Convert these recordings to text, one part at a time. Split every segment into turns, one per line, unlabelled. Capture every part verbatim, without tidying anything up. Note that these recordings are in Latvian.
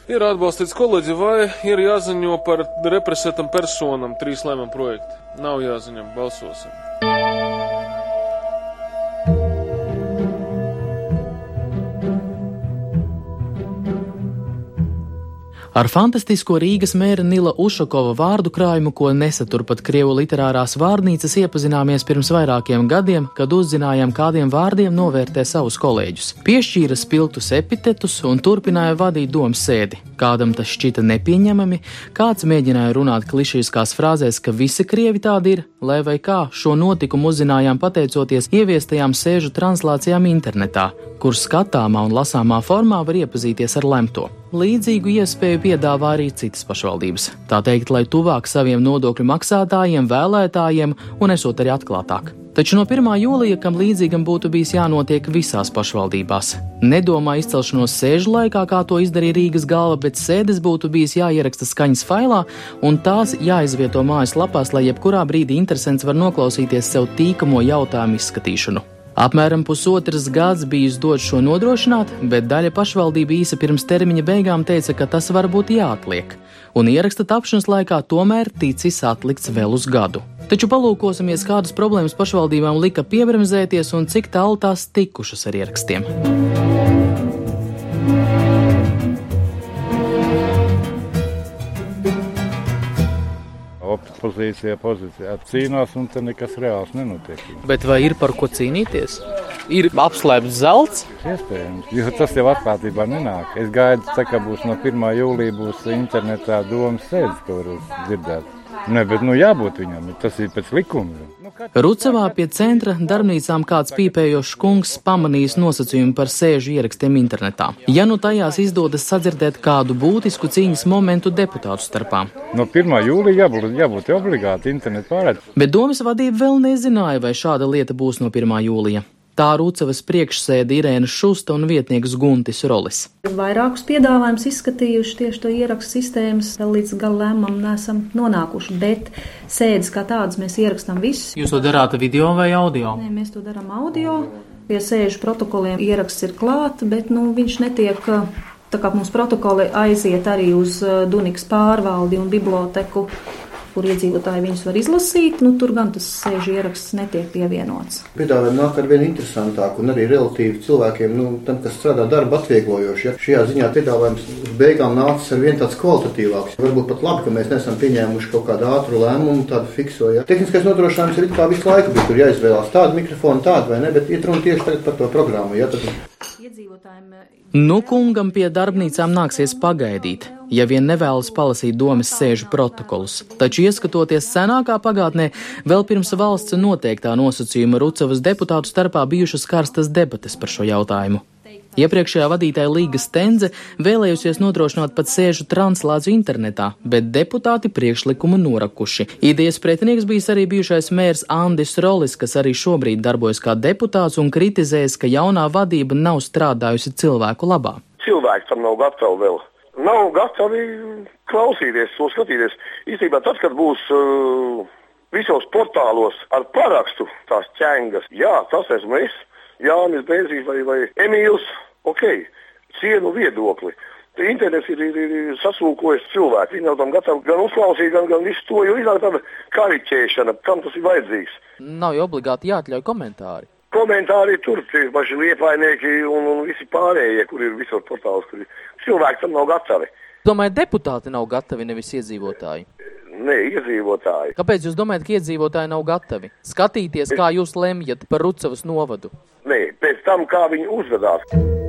Ir atbalstīts kolēģi vai ir jāziņo par represētam personam trīs lēmumu projektu? Nav jāziņo, balsosim.
Ar fantastisko Rīgas mēra Nila Ušakova vārdu krājumu, ko nesatur pat Krievu literārās vārdnīcas, iepazināmies pirms vairākiem gadiem, kad uzzinājām, kādiem vārdiem novērtē savus kolēģus. Piešķīra spilgtus epitetus un turpināja vadīt domas sēdi. Kādam tas šķita nepieņemami, kāds mēģināja runāt klišejiskās frāzēs, ka visi krievi tādi ir, lai vai kā šo notikumu uzzinājām pateicoties ieviestajām sēžu translācijām internetā, kur skatāmā un lasāmā formā var iepazīties ar lemto. Līdzīgu iespēju piedāvā arī citas pašvaldības. Tā teikt, lai tuvāk saviem nodokļu maksātājiem, vēlētājiem un esot arī atklātāk. Taču no pirmā jūlija, kam līdzīgam būtu bijis jānotiek visās pašvaldībās. Nedomā izcelšanos sēžu laikā, kā to izdarīja Rīgas galva, bet sēdes būtu bijis jāieraksta skaņas failā un tās jāizvieto mājaslapās, lai jebkurā brīdī interesants var noklausīties sev tīkamo jautājumu izskatīšanu. Apmēram pusotras gads bija izdots šo nodrošināt, bet daļa pašvaldība īsi pirms termiņa beigām teica, ka tas varbūt jāatliek, un ieraksta tapšanas laikā tomēr ticis atlikts vēl uz gadu. Taču palūkosimies, kādas problēmas pašvaldībām lika piebremzēties un cik tālu tās tikušas ar ierakstiem.
Opozīcija, pozīcijā cīnās un te nekas reāls nenotiek.
Bet vai ir par ko cīnīties? Ir apslēpts zelts?
Iespējams, jo tas jau atklātībā nenāk. Es gaidu, tā kā būs no pirmā jūlija būs internetā domas sēdes, ko var dzirdēt. Ne, bet nu jābūt viņam, tas ir pēc likuma. Nu, kā...
Rucavā pie centra darbnīcām kāds pīpējošs kungs pamanījis nosacījumu par sēžu ierakstiem internetā. Ja nu tajās izdodas sadzirdēt kādu būtisku cīņas momentu deputātu starpā.
No pirmā jūlija jābūt, jābūt obligāti internetu pārēd.
Bet domas vadība vēl nezināja, vai šāda lieta būs no pirmā jūlija. Tā Rucavas priekšsēde Irēna Šusta un vietnieks Guntis Rolis.
Vairākus piedāvājumus izskatījuši tieši to ierakstu sistēmas, vēl līdz gala lēmumam neesam nonākuši, bet sēdes kā tādas mēs ierakstām visus.
Jūs to darāt video vai audio?
Nē, mēs to darām audio. Pie sēžu protokoliem ieraksts ir klāt, bet nu, viņš netiek, tā kā mums protokoli aiziet arī uz Dunikas pārvaldi un biblioteku, kur iedzīvotāji viņus var izlasīt, nu tur gan tas sēžu ieraksts netiek pievienots.
Piedāvājumi nāk ar vien interesantāk un arī relatīvi cilvēkiem, nu, tam, kas strādā darba atvieglojoši. Ja? Šajā ziņā piedāvājums uz beigām nācis ar vien tāds kvalitatīvāks. Varbūt pat labi, ka mēs nesam pieņēmuši kaut kādu ātru lēmumu, tādu fikso. Ja? Tehniskais nodrošinājums ir kā visu laiku, bet tur jāizvēlās tādu mikrofonu, tādu vai ne, bet iet runa tieši tagad par to programmu. Ja? Tad...
Nu, kungam pie darbnīcām nāksies pagaidīt, ja vien nevēlas palasīt domas sēžu protokolus. Taču, ieskatoties senākā pagātnē, vēl pirms valsts noteiktā nosacījuma Rucavas deputātu starpā bijušas karstas debates par šo jautājumu. Iepriekšējā vadītāja Līga Stendze vēlējusies nodrošināt pat sēžu translāciju internetā, bet deputāti priekšlikumu norakuši. Idejas pretinieks bijis arī bijušais mērs Andis Rolis, kas arī šobrīd darbojas kā deputāts un kritizējas, ka jaunā vadība nav strādājusi cilvēku labā.
Cilvēki tam nav gatavi vēl. Nav gatavi klausīties, to skatīties. Īstenībā tad, kad būs uh, visos portālos ar parakstu tās ķengas, jā, tas esmu es, Jānis Bēzīs vai, vai Emīls, ok, cienu viedokli. Internets ir, ir, ir sasūkojis cilvēku, viņi nav tam gatavi gan uzklausīt, gan, gan visu to, jo iznāk tāda kariķēšana, kam tas ir vajadzīgs.
Nav jau obligāti jāatļauj komentāri.
Komentāri tur, tie paši liepainieki un, un visi pārējie, kur ir visur portāls, kur ir cilvēki tam nav gatavi.
Domāju, deputāti nav gatavi, nevis iedzīvotāji?
Nē, iedzīvotāji.
Kāpēc jūs domājat, ka iedzīvotāji nav gatavi skatīties, kā jūs lemjat par Rucavas novadu?
Nē, pēc tam, kā viņi uzvedās.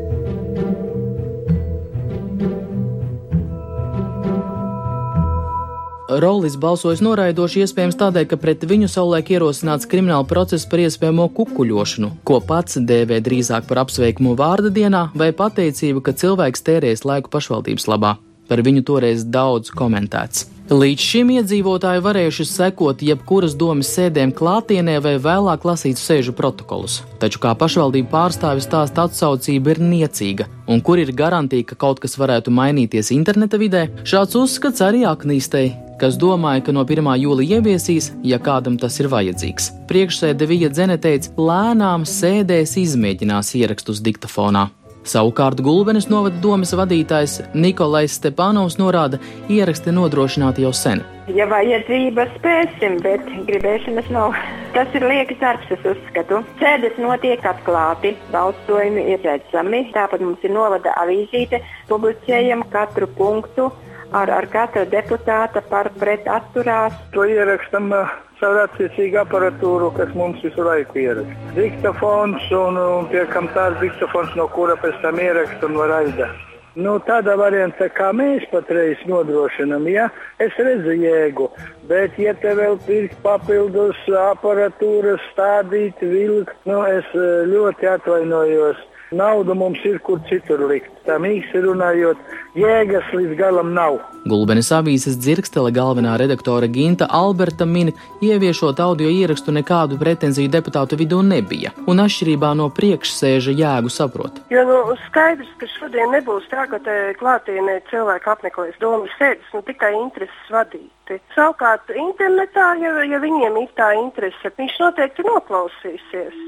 Rolis balsojas noraidoši iespējams tādēļ, ka pret viņu savulaik ierosināts krimināla process par iespējamo kukuļošanu, ko pats dēvē drīzāk par apsveikumu vārda dienā vai pateicību, ka cilvēks tērēs laiku pašvaldības labā. Par viņu toreiz daudz komentēts. Līdz šim iedzīvotāji varējuši sekot jebkuras domas sēdēm klātienē vai vēlāk lasīt sēžu protokolus. Taču kā pašvaldība pārstāvis stāsta, atsaucība ir niecīga, un kur ir garantija, ka kaut kas varētu mainīties interneta vidē, šāds uzskats arī Aknīstei, kas domāja, ka no pirmā jūlija ieviesīs, ja kādam tas ir vajadzīgs. Priekšsēde Vija Dzene teica, lēnām sēdēs izmēģinās ierakstus diktafonā. Savukārt Gulbenes novada domes vadītājs Nikolais Stepanovs norāda, ieraksti nodrošināti jau sen.
Ja vajadzība spēsim, bet gribēšanas nav. Tas ir liekas darbs, es uzskatu. Sēdes notiek atklāti, balsojumi ir redzami, tāpat mums ir novada avīzīte, publicējam katru punktu ar, ar katru deputāta par pret atturās.
To ierakstam caur attiecīgu aparatūru, kas mums visu laiku ieraksta. Diktafons un, un piekam tāds diktafons, no kura pēc tam ieraksta un var aizdāt. Nu, tādā variantā, kā mēs patreiz nodrošinam, ja, es redzu jēgu, bet ja te vēl pirkt papildus aparatūras, stādīt, vilkt, nu, es ļoti atvainojos. Naudu mums ir kur citur likt. Tā mīksti runājot, jēgas līdz galam nav.
Gulbenes avīzes Dzirkstele galvenā redaktore Ginta Alberta min, ieviešot audio ierakstu nekādu pretenziju deputātu vidū nebija, un atšķirībā no priekšsēža jēgu saprot.
Jo nu, skaidrs, ka šodien nebūs tā, ka te klātienē cilvēki apmeklēs domas sēdes un tikai intereses vadīti. Savukārt internetā, ja, ja viņiem ir tā interese, viņš noteikti noklausīsies.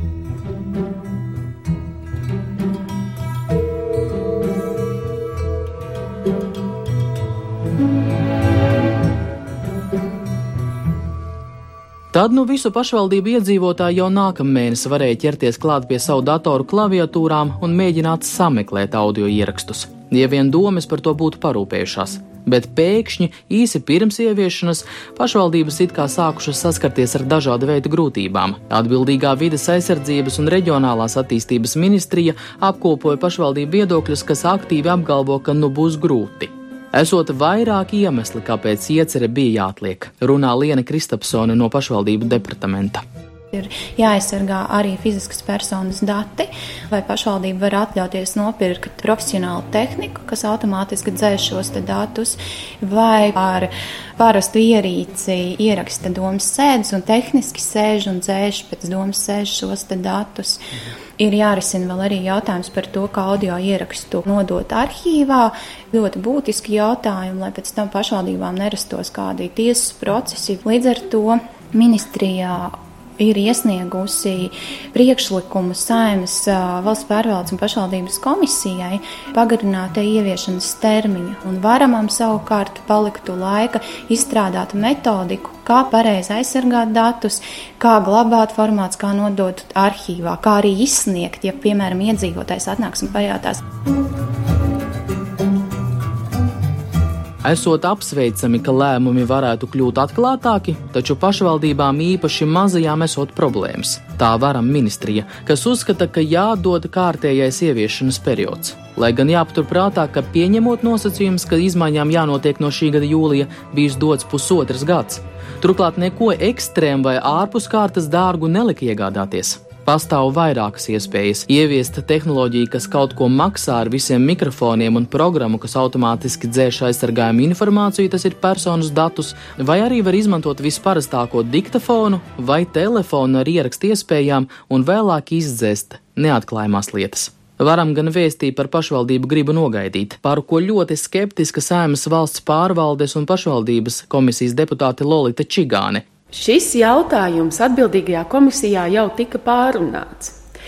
Tad nu visu pašvaldību iedzīvotāji jau nākamēnes varēja ķerties klāt pie savu datoru klaviatūrām un mēģināt sameklēt audio ierakstus, ja vien domes par to būtu parūpējušās. Bet pēkšņi, īsi pirms ieviešanas, pašvaldības it kā sākušas saskarties ar dažādu veidu grūtībām. Atbildīgā vides aizsardzības un reģionālās attīstības ministrija apkopoja pašvaldību viedokļus, kas aktīvi apgalvo, ka nu būs grūti. Esot vairāki iemesli, kāpēc iecere bija jāatliek, runā Liena Kristapsone no pašvaldību departamenta.
Ir jāaizsargā arī fiziskas personas dati, vai pašvaldība var atļauties nopirkt profesionālu tehniku, kas automātiski dzēš šos te datus, vai ar parastu ierīci ieraksta domas sēdes un tehniski sēž un dzēš pēc domas sēž šos te datus. Ir jārisina vēl arī jautājums par to, kā audio ierakstu nodot arhīvā. Ļoti būtiski jautājumi, lai pēc tam pašvaldībām nerastos kādi tiesas procesi. Līdz ar to ministrijā ir iesniegusi priekšlikumu Saeimas valsts pārvaldes un pašvaldības komisijai pagarināt ieviešanas termiņu, un varamam savukārt paliktu laika izstrādāt metodiku, kā pareizi aizsargāt datus, kā glabāt formāts, kā nodot arhīvā, kā arī izsniegt, ja, piemēram, iedzīvotājs atnāks un pajautās.
Esot apsveicami, ka lēmumi varētu kļūt atklātāki, taču pašvaldībām īpaši mazajām esot problēmas. Tā varam ministrija, kas uzskata, ka jādod kārtējais ieviešanas periods. Lai gan jāpaturprātā, ka pieņemot nosacījums, ka izmaiņām jānotiek no šī gada jūlija, bijis dots pusotras gads. Turklāt neko ekstrēm vai ārpus kārtas dārgu nelika iegādāties. Pastāv vairākas iespējas ieviest tehnoloģiju, kas kaut ko maksā ar visiem mikrofoniem un programmu, kas automātiski dzēš aizsargājumu informāciju, tas ir personas datus, vai arī var izmantot visparastāko diktafonu vai telefonu ar ierakstu iespējām un vēlāk izdzēst neatklājumās lietas. Varam gan vēstīt par pašvaldību gribu nogaidīt, par ko ļoti skeptiska Saeimas valsts pārvaldes un pašvaldības komisijas deputāte Lolita Čigāne.
Šis jautājums atbildīgajā komisijā jau tika pārunāts.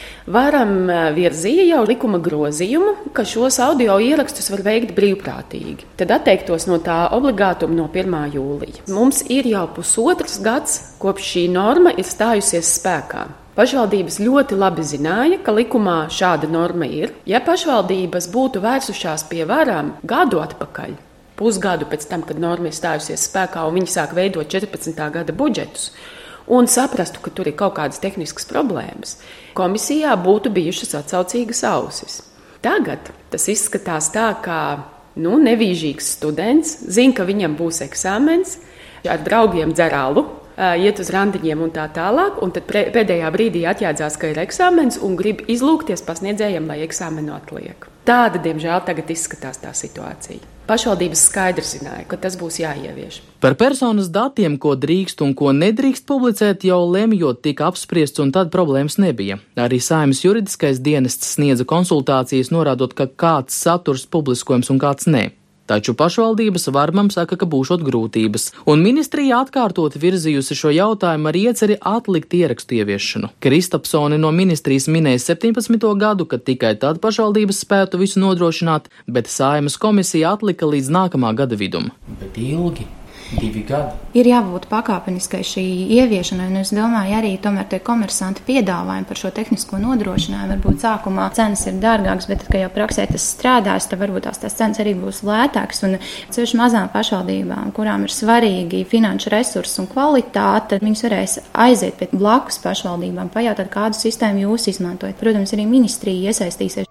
Varam virzīja jau likuma grozījumu, ka šos audio ierakstus var veikt brīvprātīgi. Tad atteiktos no tā obligātuma no pirmā jūlija. Mums ir jau pusotrs gads, kopš šī norma ir stājusies spēkā. Pašvaldības ļoti labi zināja, ka likumā šāda norma ir. Ja pašvaldības būtu vērsušās pie varām gadu atpakaļ, pusgadu pēc tam, kad norma ir stājusies spēkā un viņi sāk veidot četrpadsmitā gada budžetus un saprastu, ka tur ir kaut kādas tehniskas problēmas, komisijā būtu bijušas atsaucīgas ausis. Tagad tas izskatās tā, kā nu, nevīžīgs students zina, ka viņam būs eksāmens, ar draugiem dzer alu, iet uz randiņiem un tā tālāk, un tad pēdējā brīdī atjēdzās, ka ir eksāmens un grib izlūgties pasniedzējiem, lai eksāmenu atliek. Tāda, diemžēl, tagad izskatās tā situācija. Pašvaldības skaidri zināja, ka tas būs jāievieš.
Par personas datiem, ko drīkst un ko nedrīkst publicēt, jau lemjot tika apspriests, un tad problēmas nebija. Arī Saeimas juridiskais dienests sniedza konsultācijas, norādot, ka kāds saturs publiskojums un kāds nē. Taču pašvaldības Varmam saka, ka būšot grūtības, un ministrija atkārtot virzījusi šo jautājumu ar ieceri atlikt ierakstu ieviešanu. Kristapsone no ministrijas minēja septiņpadsmito gadu, kad tikai tad pašvaldības spētu visu nodrošināt, bet Saeimas komisija atlika līdz nākamā gada vidum.
Bet ilgi. Divi gadi.
Ir jābūt pakāpeniskai šī ieviešanai, un es domāju, arī tomēr tie komersanti piedāvājumi par šo tehnisko nodrošinājumu. Varbūt sākumā cenas ir dārgākas, bet, kad jau praksē tas strādās, tad varbūt tās, tās cenas arī būs lētākas. Un ceļš mazām pašvaldībām, kurām ir svarīgi finanšu resursi un kvalitāte, viņas varēs aiziet pie blakus pašvaldībām, pajautāt, kādu sistēmu jūs izmantojat. Protams, arī ministrija iesaistīsies.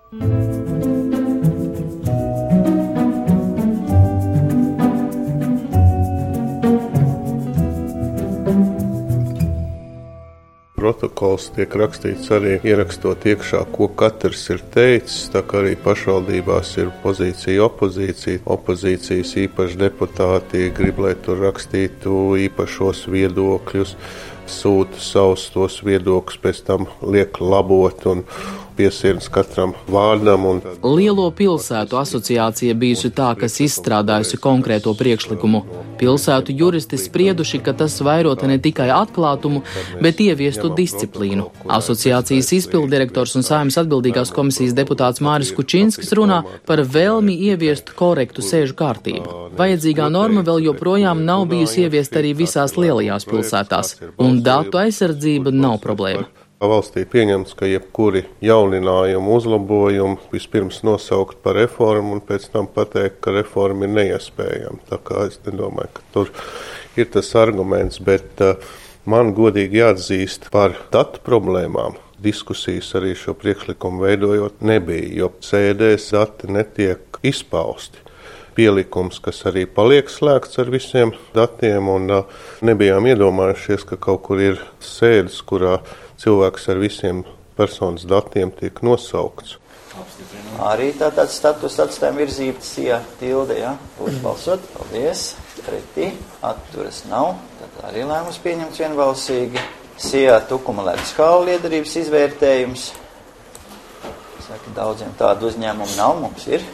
Protokols tiek rakstīts arī ierakstot iekšā, ko katrs ir teicis, tā kā arī pašvaldībās ir pozīcija opozīcija. Opozīcijas īpaši deputāti grib, lai tur rakstītu īpašos viedokļus, sūta savus tos viedokļus, pēc tam liek labot un piesirds katram vārdam. Un...
Lielo pilsētu asociācija bijusi tā, kas izstrādājusi konkrēto priekšlikumu. Pilsētu juristi sprieduši, ka tas vairota ne tikai atklātumu, bet ieviestu disciplīnu. Asociācijas izpildirektors un Saeimas atbildīgās komisijas deputāts Māris Kučinskis runā par vēlmi ieviest korektu sēžu kārtību. Vajadzīgā norma vēl joprojām nav bijusi ieviesta arī visās lielajās pilsētās, un datu aizsardzība nav problēma.
Valstī pieņemts, ka jebkuri jauninājumi, uzlabojumi vispirms nosaukt par reformu un pēc tam pateikt, ka reforma ir neiespējama. Tā kā es nedomāju, ka tur ir tas arguments, bet uh, man godīgi jāatzīst par datu problēmām. Diskusijas arī šo priekšlikumu veidojot nebija, jo sēdēs dati netiek izpausti. Pielikums, kas arī paliek slēgts ar visiem datiem, un uh, nebijām iedomājušies, ka kaut kur ir sēdes, kurā cilvēks ar visiem personas datiem tiek nosaukts.
Arī tātad status atstājuma virzība sijā tilde, jā, būs balsot, paldies, pretī, atturas nav, tad arī lēmums pieņemts vienbalsīgi. Sijā Tukuma ledus kaula liederības izvērtējums. Saka, daudziem tādu uzņēmumu nav, mums ir.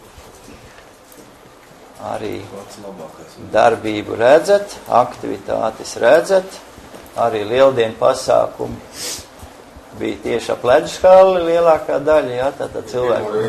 Arī darbību redzat, aktivitātes redzat, arī lieldienu pasākumi bija tieši ap ledus kalni lielākā daļa, jā, tātad cilvēki.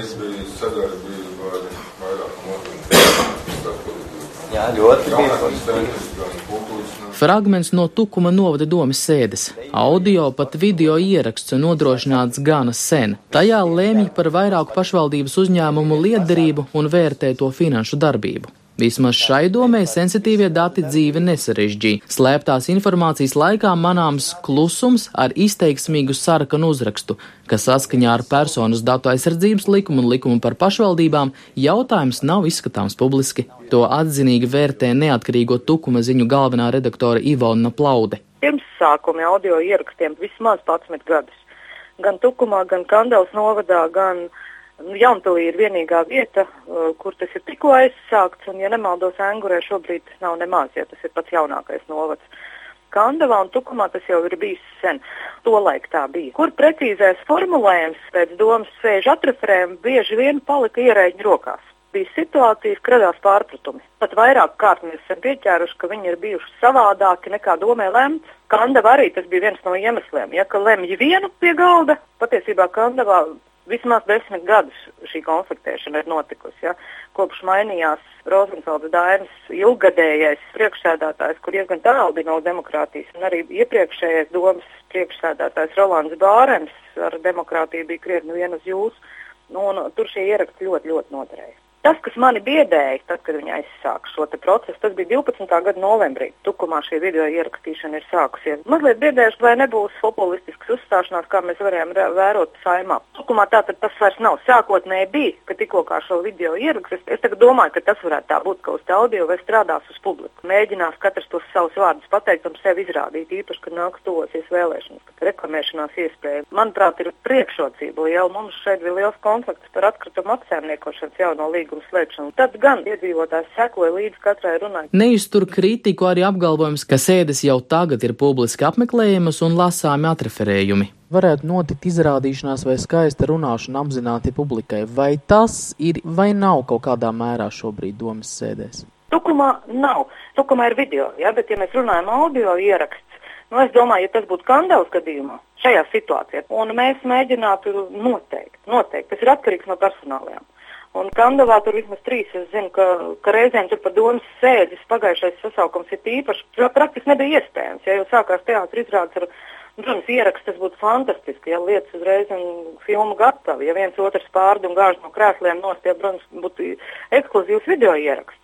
Jā, ļoti bija.
Fragments no Tukuma novada domes sēdes. Audio pat video ieraksts nodrošināts gana sen. Tajā lēmj par vairāku pašvaldības uzņēmumu lietderību un vērtē to finanšu darbību. Vismaz šai domē sensitīvie dati dzīvi nesarežģīja. Slēptās informācijas laikā manāms klusums ar izteiksmīgu sarkanu uzrakstu, kas saskaņā ar personas datu aizsardzības likumu un likumu par pašvaldībām jautājums nav izskatāms publiski. To atzinīgi vērtē neatkarīgo Tukuma ziņu galvenā redaktore Ivona Plaude.
Pirmsākumi audio ierakstiem vismaz padsmit gadus. Gan Tukumā, gan Kandavas novadā, gan Jaunpilī ir vienīgā vieta, kur tas ir tikko aizsākts, un, ja nemaldos, Engurē šobrīd nav nemaz, ja tas ir pats jaunākais novads. Kandavā un Tukumā tas jau ir bijis sen, tolaik tā bija. Kur precīzais formulējums pēc domas sēžu atreferēm bieži vien palika ierēģņu rokās. Bija situācijas, kad radās pārpratumi. Pat vairāk kārt mēs esam pieķēruši, ka viņi ir bijuši savādāki nekā domē lemts. Kandava arī tas bija viens no iemesliem. Ja ka lemj vienu pie galda, patiesībā Kandavā vismaz desmit gadus šī konfliktēšana ir notikusi. Ja? Kopš mainījās Rozenfeldas Dainas ilgadējais priekšsēdētājs, kur diezgan tālu bija no demokrātijas, un arī iepriekšējais domas priekšsēdētājs Rolands Bārens ar demokrātiju bija krietni vien uz jūs, nu, un tur šie ieraksti ļoti, ļoti noderēja. Tas, kas mani biedēja, tad, kad viņi aizsāka šo te procesu, tas bija divpadsmitā gada novembrī. Tukumā šī video ierakstīšana ir sākusies. Mazliet biedējuši, vai nebūs populistisks uzstāšanās, kā mēs varējām vērot Saeimā. Tukumā tātad tas vairs nav. Sākotnēji bija, ka tikko kā šo video ierakstīs, es tagad domāju, ka tas varētu tā būt, ka uz audio vai strādās uz publiku. Mēģinās katrs tos savus vārdus pateikt un sevi izrādīt, īpaši, kad nāks tuvosies vēlēšanas, kad reklamēšanās iespēja. Manuprāt, ir priekšrocība liela. Mums šeit bija liels konflikts par atkritumu apsaimniekošanas jauno līgumu notikuma slēpšanu. Tad gan iedzīvotājs sekoja līdz katrai runai.
Neiztur kritiku arī apgalvojums, ka sēdes jau tagad ir publiski apmeklējamas un lasāmi atreferējumi. Varētu notikt izrādīšanās vai skaista runāšana apzināti publikai. Vai tas ir vai nav kaut kādā mērā šobrīd domas sēdēs?
Tukumā nav. Tukumā ir video, ja, bet ja mēs runājam audio ieraksts, nu es domāju, ja tas būtu Kandavas gadījumā, šajā situācijā, un mēs mēģinātu noteikt, noteikt, tas ir atkarīgs no personālajām. Un Kandavā tur vismaz trīs, es zinu, ka, ka reizēm tur par domas sēdes pagājušais sasaukums ir īpaši, praktiski nebija iespējams, ja jau sākās teātris izrādes ar runas ieraksts, tas būtu fantastiski, ja lietas uzreiz un filmu gatavi, ja viens otrs pārdi un gāž no krēsliem nost, ja runas būtu ekskluzīvs video ieraksts.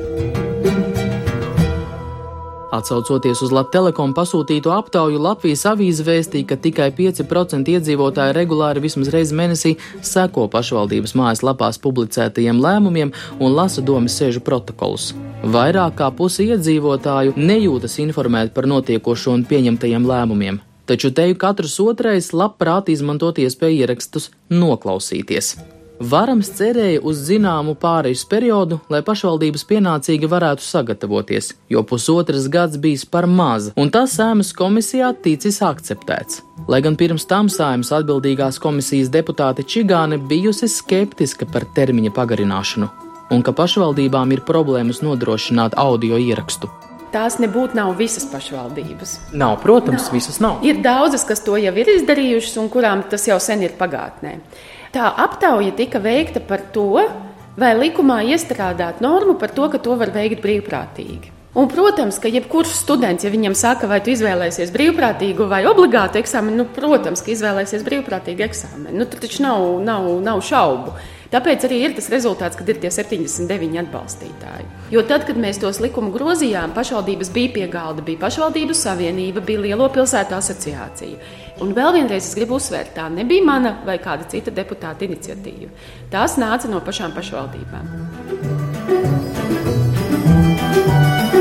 Atsaucoties uz Latelekom pasūtīto aptauju, Latvijas avīze vēstīja, ka tikai pieci procenti iedzīvotāji regulāri vismaz reizi mēnesī seko pašvaldības mājaslapās publicētajiem lēmumiem un lasa domas sēžu protokolus. Vairāk kā pusi iedzīvotāju nejūtas informēti par notiekošo un pieņemtajiem lēmumiem, taču teju katrs otrais labprāt izmantot iespēju ierakstus noklausīties. Varams cerēja uz zināmu pārejas periodu, lai pašvaldības pienācīgi varētu sagatavoties, jo pusotras gads bijis par maz, un tas Saeimas komisijā ticis akceptēts. Lai gan pirms tam Saeimas atbildīgās komisijas deputāte Čigāne bijusi skeptiska par termiņa pagarināšanu, un ka pašvaldībām ir problēmas nodrošināt audio ierakstu.
Tās nebūtu nav visas pašvaldības.
Nav, protams, nav. Visas nav.
Ir daudzas, kas to jau ir izdarījušas un kurām tas jau sen ir pagātnē. Tā aptauja tika veikta par to, vai likumā iestrādāt normu par to, ka to var veikt brīvprātīgi. Un, protams, ka jebkurš students, ja viņam saka, vai tu izvēlēsies brīvprātīgu vai obligātu eksāmenu, nu, protams, ka izvēlēsies brīvprātīgu eksāmenu. Nu, tur taču nav, nav, nav šaubu. Tāpēc arī ir tas rezultāts, kad ir tie septiņdesmit deviņi atbalstītāji. Jo tad, kad mēs tos likumu grozījām, pašvaldības bija pie galda, bija pašvaldību savienība, bija Lielo pilsētu asociācija. Un vēl vienreiz es gribu uzsvērt, tā nebija mana vai kāda cita deputāta iniciatīva. Tās nāca no pašām pašvaldībām.